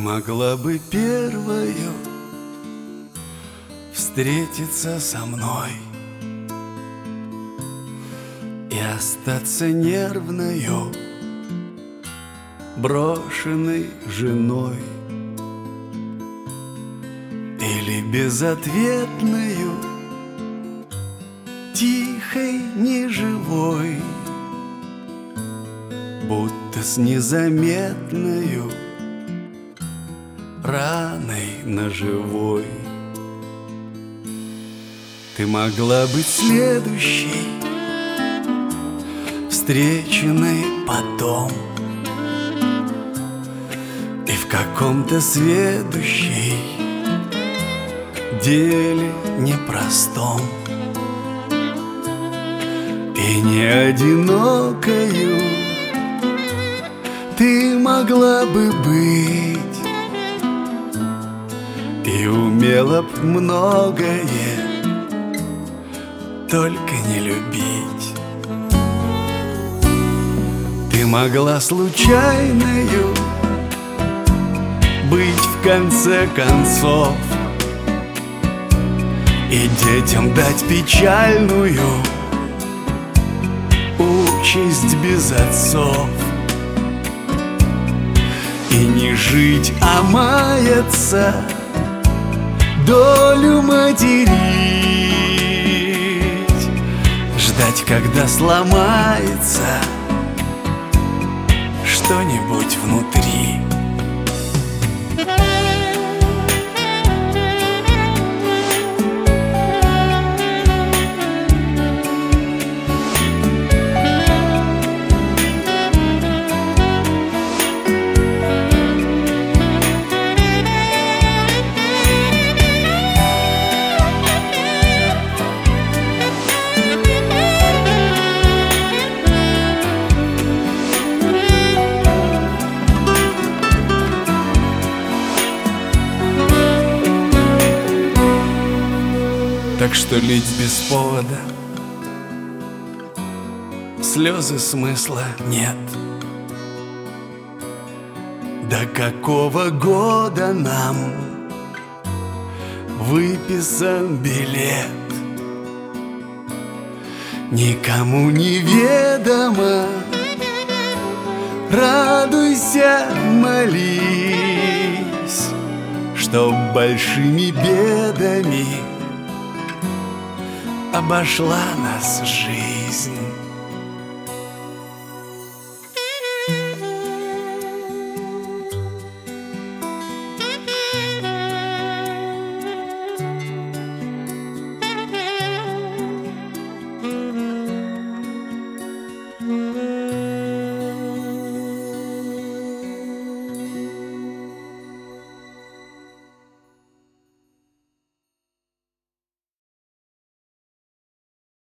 могла бы первою встретиться со мной и остаться нервною, брошенной женой, или безответною, тихой, неживой, будто с незаметною раной ножевой. Ты могла быть следующей, встреченной потом, и в каком-то следующей деле непростом, и не одинокою ты могла бы быть, и умела б многое, только не любить. Ты могла случайною быть в конце концов, и детям дать печальную участь без отцов, и не жить, а маяться, долю материть, ждать, когда сломается что-нибудь внутри. Так что лить без повода слезы смысла нет. До какого года нам выписан билет? Никому неведомо, радуйся, молись, чтоб большими бедами обошла нас жизнь.